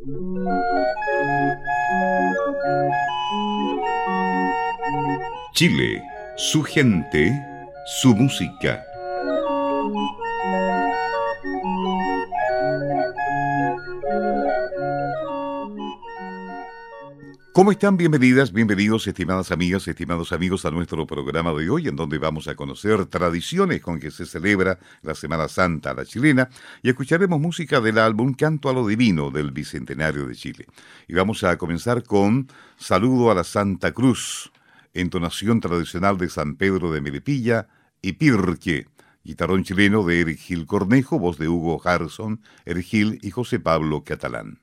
Chile, su gente, su música. ¿Cómo están? Bienvenidas, bienvenidos, estimadas amigas, estimados amigos, a nuestro programa de hoy, en donde vamos a conocer tradiciones con que se celebra la Semana Santa a la chilena, y escucharemos música del álbum Canto a lo Divino del Bicentenario de Chile. Y vamos a comenzar con Saludo a la Santa Cruz, entonación tradicional de San Pedro de Melipilla y Pirque, guitarrón chileno de Eric Gil Cornejo, voz de Hugo Harrison, Eric Gil y José Pablo Catalán.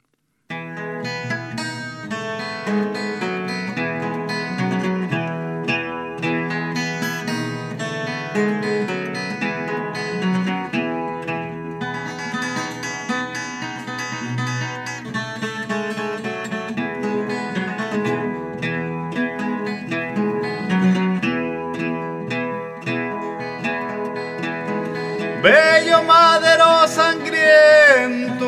Bello madero sangriento,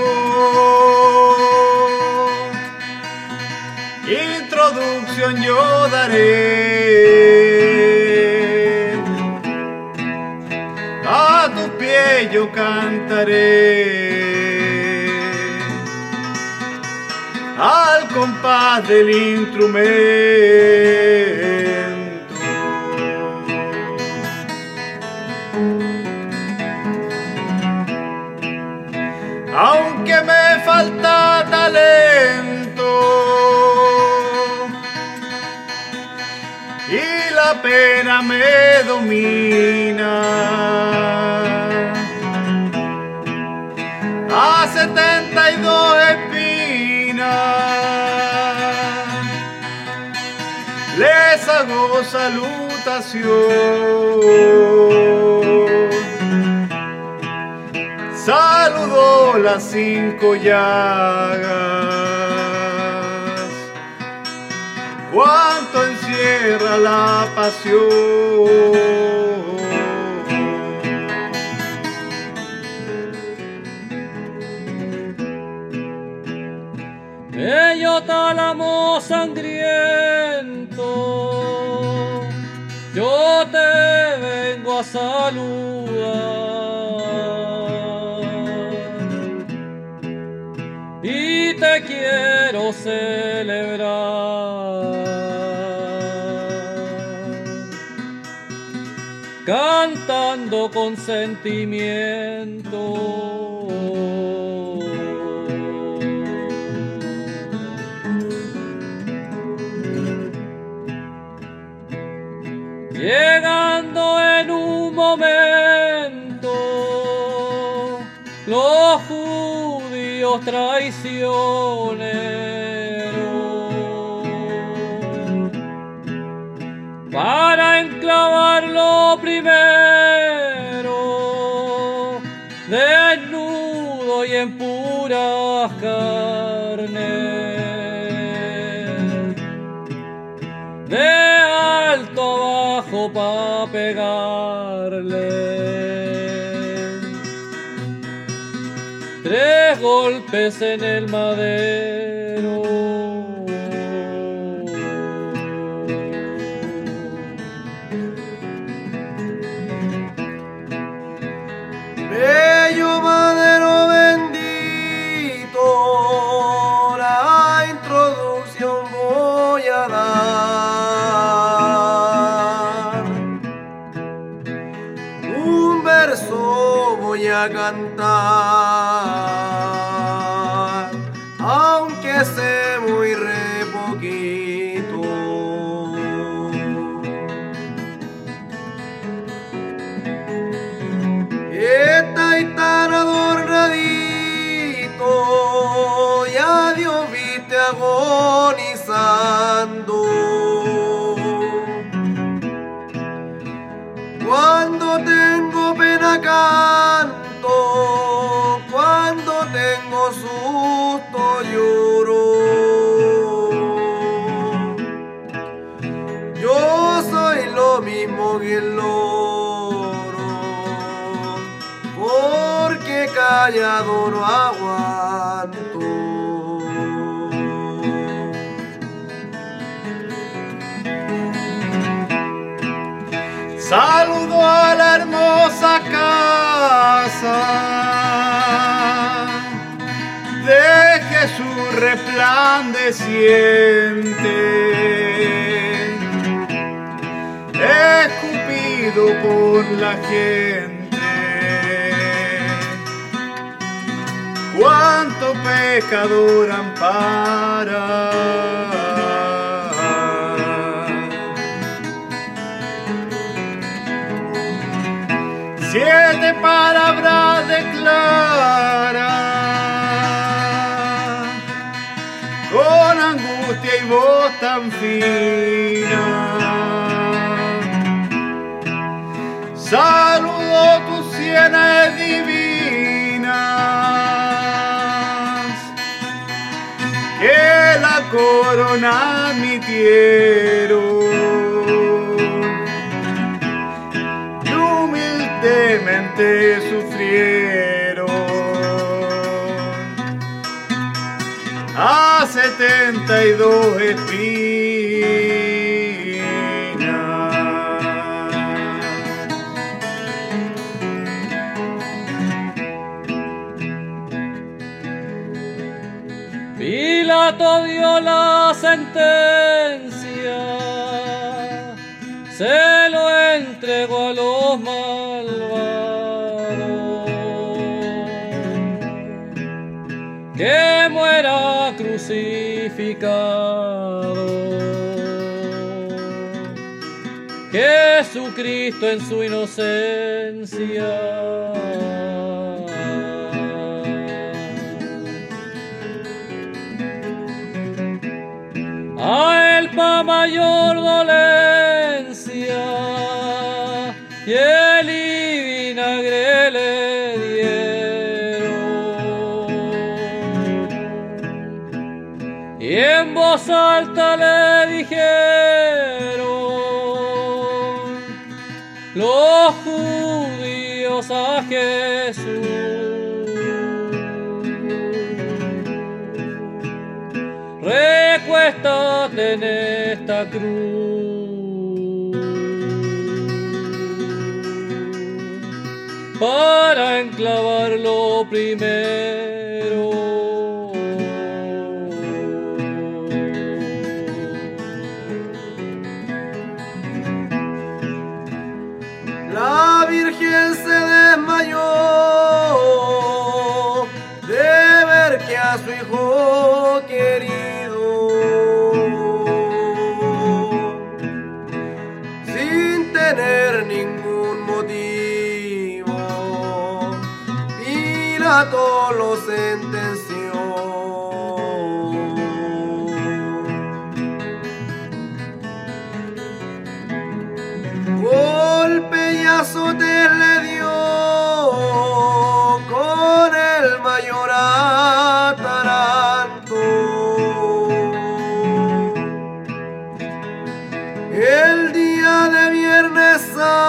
introducción yo daré, a tu pie yo cantaré, al compás del instrumento. Aunque me falta talento y la pena me domina, a 72 espinas les hago salutación. Saludo las 5 llagas, cuánto encierra la pasión. Bello tálamo sangriento, yo te vengo a saludar. Y te quiero celebrar, cantando con sentimiento. Llegando en un momento, los judíos traicioneros para enclavarlo primero, desnudo y en puras carnes, de alto abajo pa' pegarle 3 golpes en el madero. Bello madero bendito, la introducción voy a dar. Un verso voy a cantar, aunque sé muy Jesús resplandeciente, escupido por la gente, cuánto pecador ampara. 7 palabras declara, con angustia y voz tan fina. Saludo tus sienes divinas, que la corona admitieron. Humildemente sufrieron a 72 espinas. Pilato dio la sentencia, se lo entregó a los malvados, que muera crucificado. Jesucristo en su inocencia a él pa' mayor dolencia hiel y vinagre le dieron, y en voz alta le dijeron los judíos a Jesús: recuéstate en esta cruz para enclavarlo primero. La Virgen se desmayó de ver que a su hijo querido, sin tener ningún motivo, Pilato lo sentenció. Golpe y azote le dio con el mayor ataranto. El día de Viernes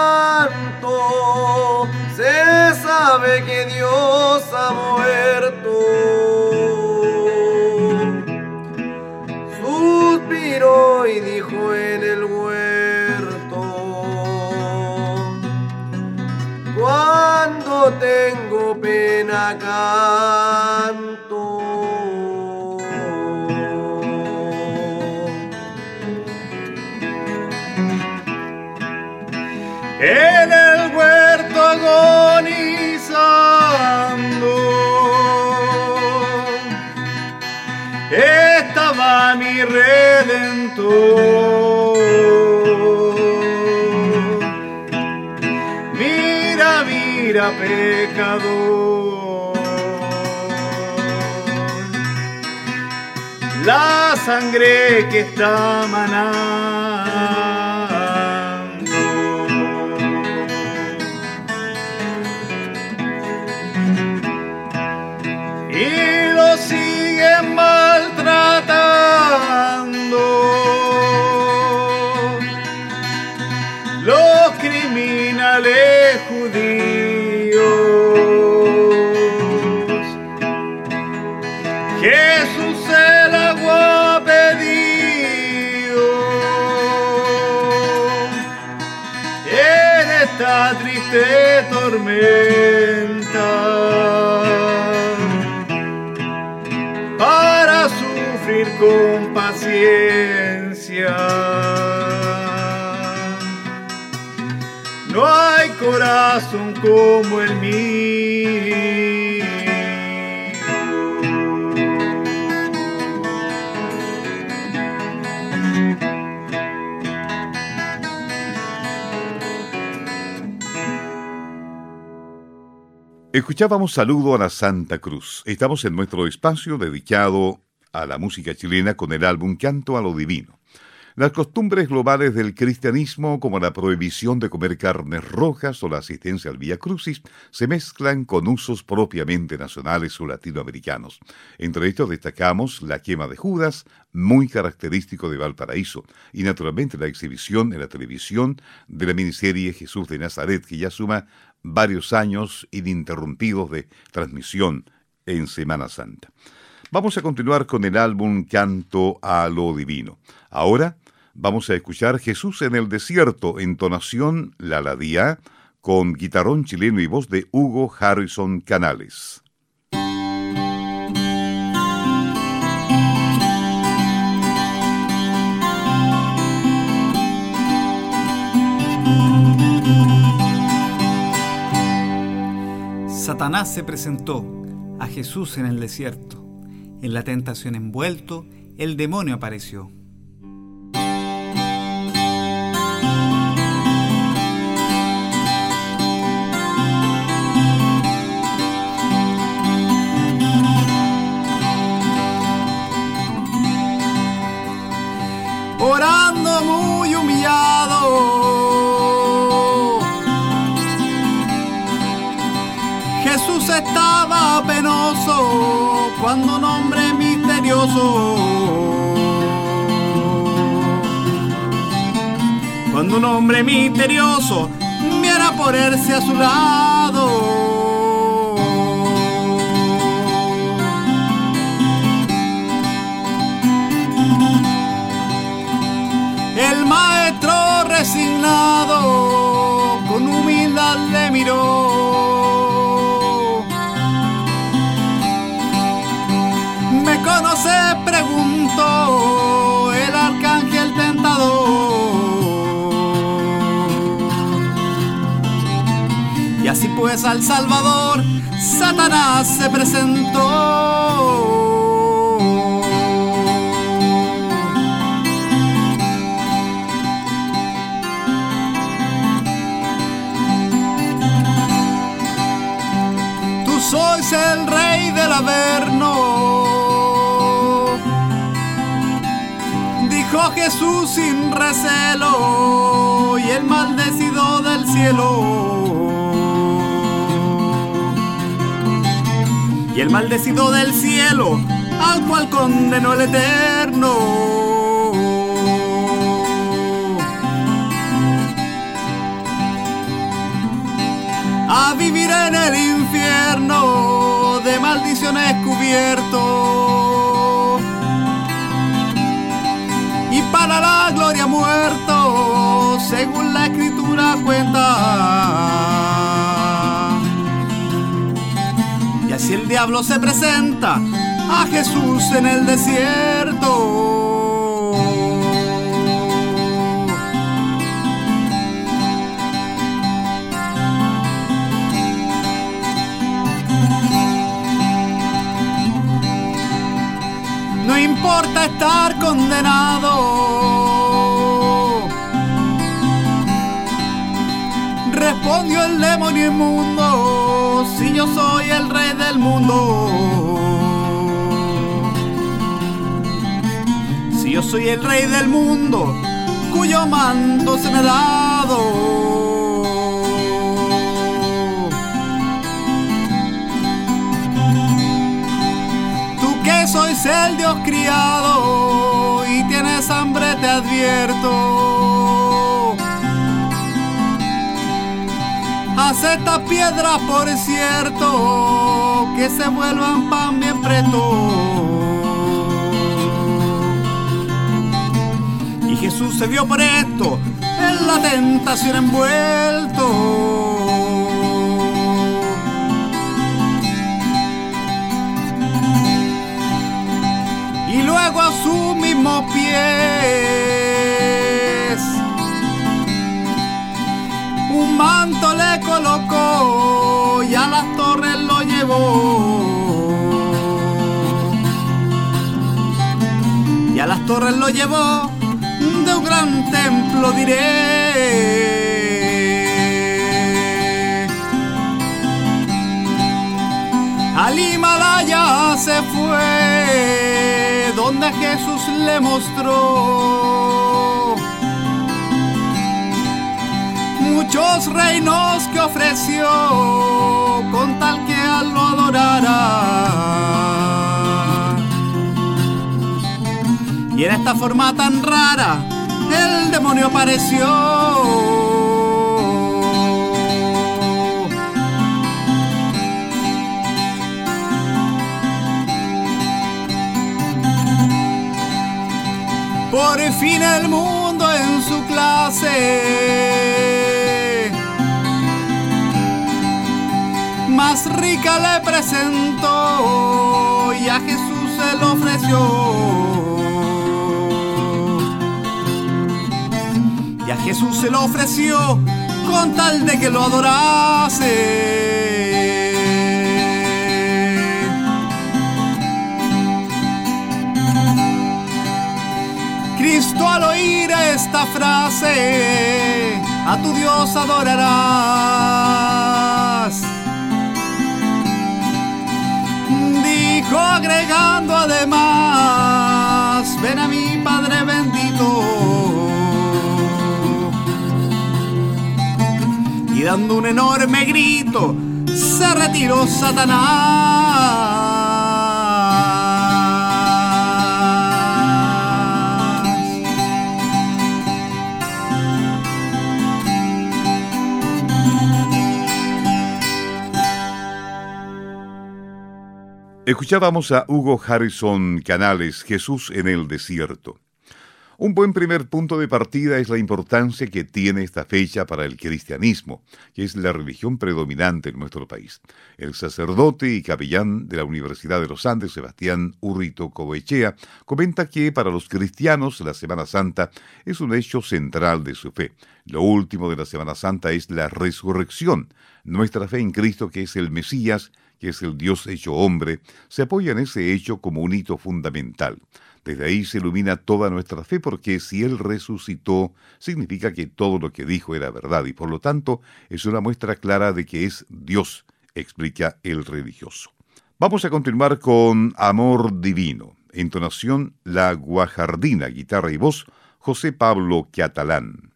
Santo se sabe que Dios ha muerto. Suspiró y dijo en el huerto: cuando tengo pena canto. En el huerto agonizando estaba mi Redentor. Mira, mira, pecador, la sangre que está manando. Y lo siguen maltratando los criminales judíos. Jesús el agua pedido en esta triste tormenta. sufrir con paciencia. No hay corazón como el mío. Escuchábamos Saludo a la Santa Cruz. Estamos en nuestro espacio dedicado a la música chilena con el álbum Canto a lo Divino. Las costumbres globales del cristianismo, como la prohibición de comer carnes rojas o la asistencia al Vía Crucis, se mezclan con usos propiamente nacionales o latinoamericanos. Entre estos destacamos la quema de Judas, muy característico de Valparaíso, y naturalmente la exhibición en la televisión de la miniserie Jesús de Nazaret, que ya suma varios años ininterrumpidos de transmisión en Semana Santa. Vamos a continuar con el álbum Canto a lo Divino. Ahora vamos a escuchar Jesús en el Desierto, entonación La Ladía, con guitarrón chileno y voz de Hugo Harrison Canales. Satanás se presentó a Jesús en el desierto. En la tentación envuelto, el demonio apareció. Orando muy humillado, Jesús estaba penoso cuando un hombre misterioso, viera ponerse a su lado. El maestro resignado con humildad le miró. ¿Me conoce?, preguntó el arcángel tentador. Y así pues al Salvador Satanás se presentó. Sois el rey del Averno, dijo Jesús sin recelo, y el maldecido del cielo, al cual condenó el Eterno. A vivir en el infierno, de maldiciones cubierto, y para la gloria muerto, según la Escritura cuenta. Y así el diablo se presenta a Jesús en el desierto. No importa estar condenado, respondió el demonio inmundo, si yo soy el rey del mundo. Si yo soy el rey del mundo, cuyo mando se me ha dado. Sois el Dios criado y tienes hambre, te advierto. Haz estas piedras, por cierto, que se vuelvan pan bien presto. Y Jesús se vio por esto en la tentación envuelto. y luego a sus mismos pies un manto le colocó y a las torres lo llevó. Y a las torres lo llevó de un gran templo, diré. Al Himalaya se fue, donde Jesús le mostró muchos reinos que ofreció, con tal que a él lo adorara. Y en esta forma tan rara el demonio apareció. Por fin el mundo en su clase más rica le presentó y a Jesús se lo ofreció. Y a Jesús se lo ofreció con tal de que lo adorase. Cristo al oír esta frase, a tu Dios adorarás, dijo agregando además, ven a mi Padre bendito. Y dando un enorme grito, se retiró Satanás. Escuchábamos a Hugo Harrison Canales, Jesús en el desierto. Un buen primer punto de partida es la importancia que tiene esta fecha para el cristianismo, que es la religión predominante en nuestro país. El sacerdote y capellán de la Universidad de los Andes, Sebastián Urrito Coboechea, comenta que para los cristianos la Semana Santa es un hecho central de su fe. Lo último de la Semana Santa es la resurrección. Nuestra fe en Cristo, que es el Mesías, que es el Dios hecho hombre, se apoya en ese hecho como un hito fundamental. Desde ahí se ilumina toda nuestra fe, porque si Él resucitó, significa que todo lo que dijo era verdad, y por lo tanto es una muestra clara de que es Dios, explica el religioso. Vamos a continuar con Amor Divino. Entonación La Guajardina, guitarra y voz, José Pablo Catalán.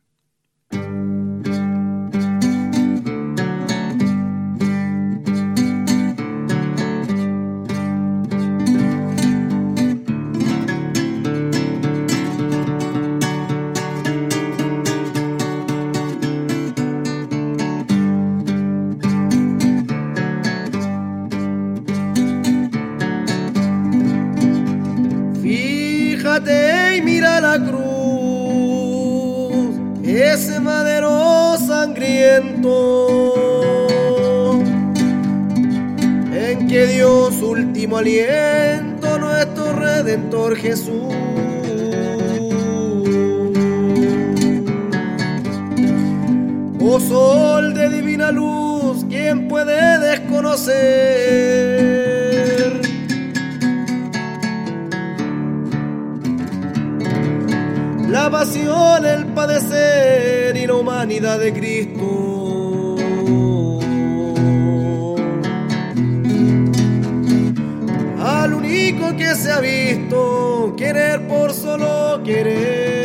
Y mira la cruz, ese madero sangriento, en que dio su último aliento nuestro Redentor Jesús. Oh sol de divina luz, ¿quién puede desconocer la pasión, el padecer y la humanidad de Cristo? Al único que se ha visto querer por solo querer.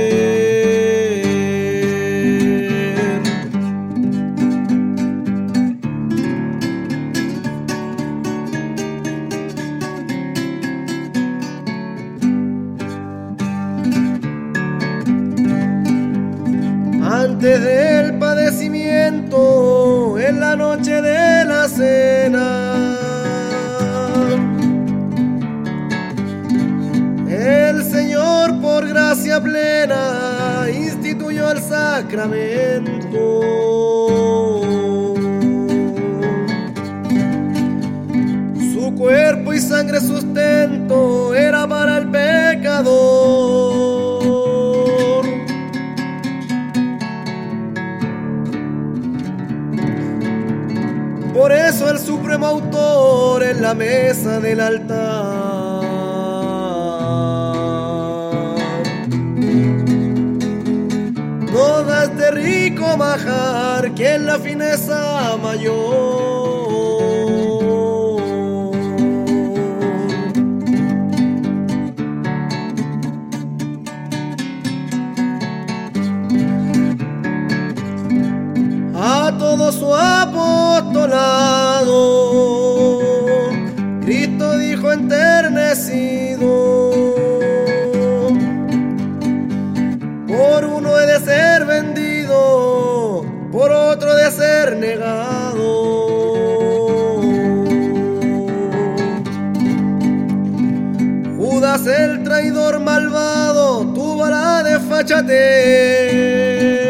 Antes del padecimiento, en la noche de la cena, el Señor por gracia plena instituyó el sacramento. Su cuerpo y sangre sustento era para el la mesa del altar. No da este rico manjar que es la fineza mayor. A todo su apostolado Cristo dijo enternecido: por uno he de ser vendido, por otro de ser negado. Judas el traidor malvado tuvo la desfachatez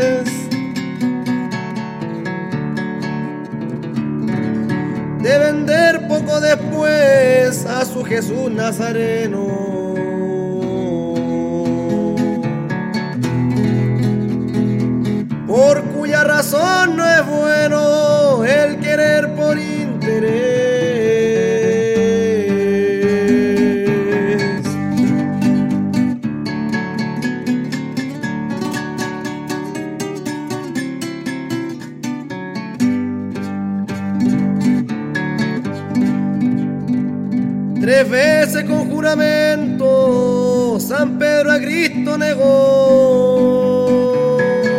de vender poco después a su Jesús Nazareno. Por cuya razón no es bueno el querer por interés. 3 veces con juramento San Pedro a Cristo negó,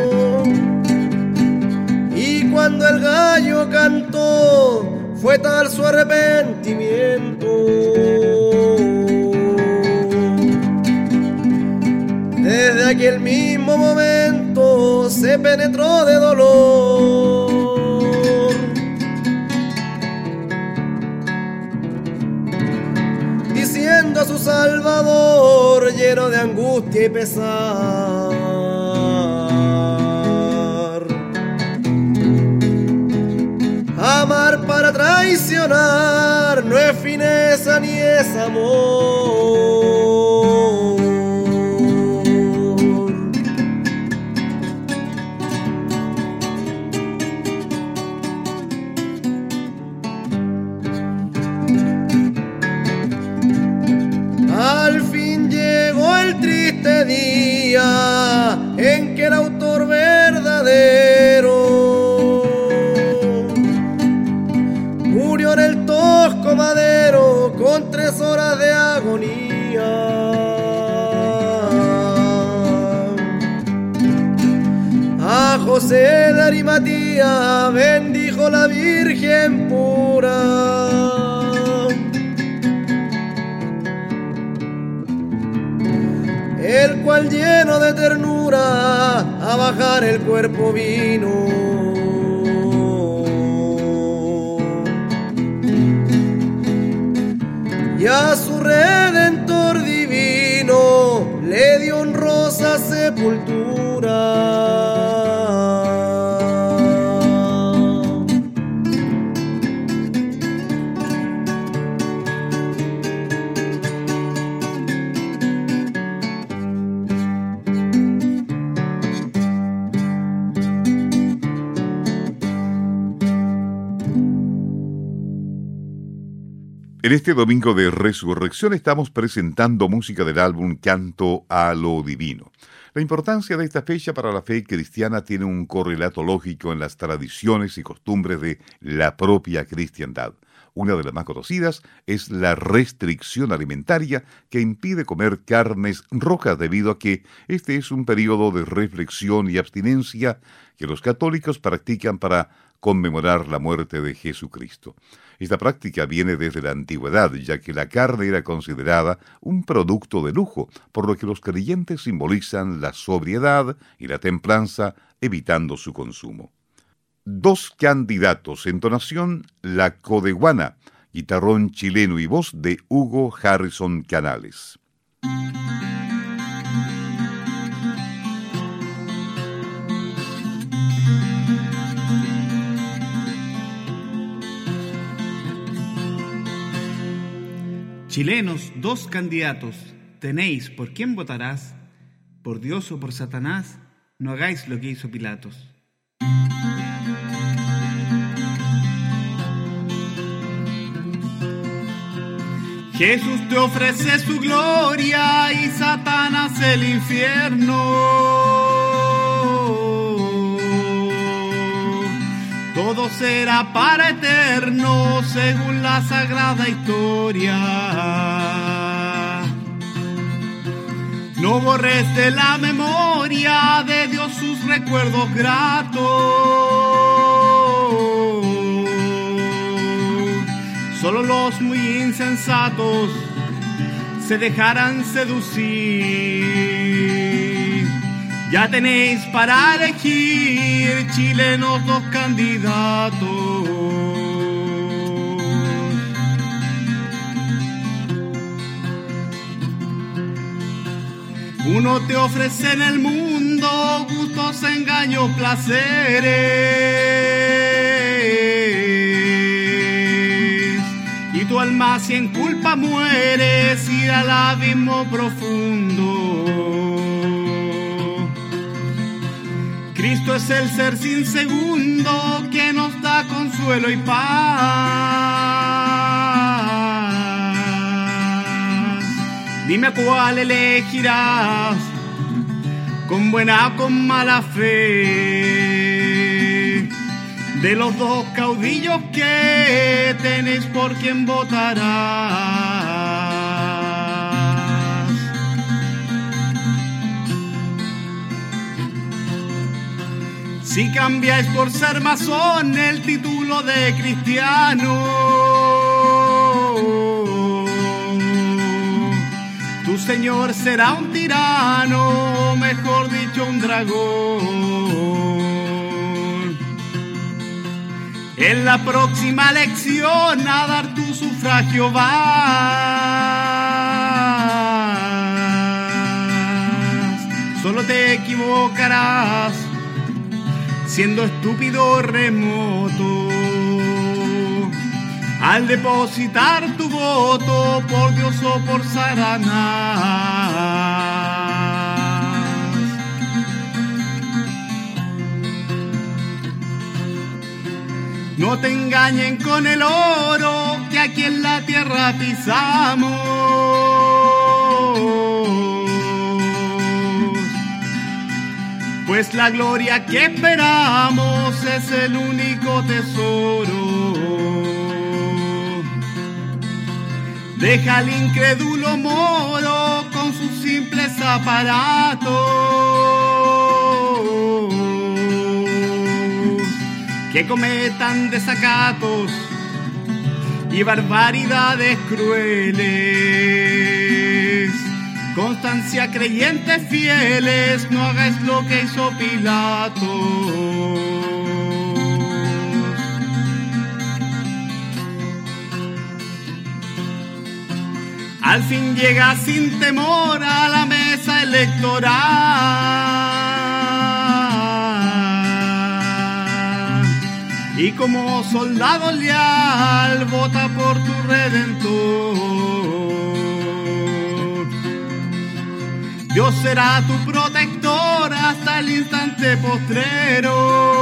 y cuando el gallo cantó fue tal su arrepentimiento. Desde aquel mismo momento se penetró de dolor, diciendo a su Salvador lleno de angustia y pesar: amar para traicionar no es fineza ni es amor. Al fin llegó el triste día en que el autor verdadero murió en el tosco madero con 3 horas de agonía. A José de Arimatea bendijo la Virgen pura, el cual lleno de ternura a bajar el cuerpo vino. Y a su Redentor divino le dio honrosa sepultura. En este domingo de Resurrección estamos presentando música del álbum Canto a lo Divino. La importancia de esta fecha para la fe cristiana tiene un correlato lógico en las tradiciones y costumbres de la propia cristiandad. Una de las más conocidas es la restricción alimentaria que impide comer carnes rojas debido a que este es un periodo de reflexión y abstinencia que los católicos practican para conmemorar la muerte de Jesucristo. Esta práctica viene desde la antigüedad, ya que la carne era considerada un producto de lujo, por lo que los creyentes simbolizan la sobriedad y la templanza, evitando su consumo. 2 candidatos, entonación La Codeguana, guitarrón chileno y voz de Hugo Harrison Canales. Chilenos, 2 candidatos, tenéis por quién votarás, por Dios o por Satanás, no hagáis lo que hizo Pilatos. Jesús te ofrece su gloria y Satanás el infierno. Todo será para eterno según la sagrada historia. No borres de la memoria de Dios sus recuerdos gratos. Solo los muy insensatos se dejarán seducir. Ya tenéis para elegir, chilenos, dos candidatos. Uno te ofrece en el mundo gustos, engaños, placeres, y tu alma si en culpa mueres, ir al abismo profundo. Cristo es el ser sin segundo que nos da consuelo y paz. Dime cuál elegirás, con buena o con mala fe. De los dos caudillos que tenéis, ¿por quién votarás? Si cambiáis por ser masón el título de cristiano, tu señor será un tirano, o mejor dicho, un dragón. En la próxima elección a dar tu sufragio vas. Solo te equivocarás siendo estúpido remoto al depositar tu voto por Dios o por Satanás. No te engañen con el oro que aquí en la tierra pisamos. Pues la gloria que esperamos es el único tesoro. Deja al incrédulo moro con sus simples aparatos, que cometan desacatos y barbaridades crueles. Constancia, creyentes fieles, no hagáis lo que hizo Pilato. Al fin llega sin temor a la mesa electoral y como soldado leal vota por tu Redentor. Dios será tu protector hasta el instante postrero.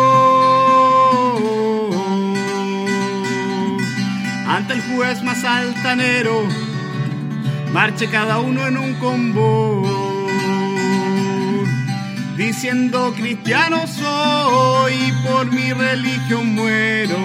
Ante el juez más altanero, marche cada uno en un convoy, diciendo cristiano soy y por mi religión muero.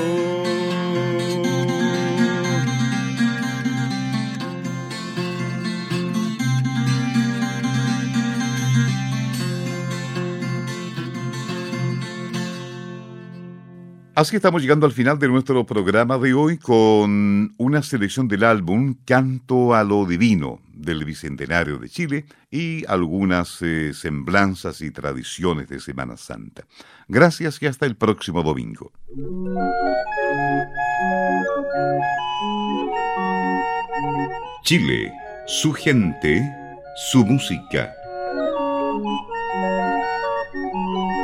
Así estamos llegando al final de nuestro programa de hoy con una selección del álbum Canto a lo Divino del Bicentenario de Chile y algunas semblanzas y tradiciones de Semana Santa. Gracias y hasta el próximo domingo. Chile, su gente, su música.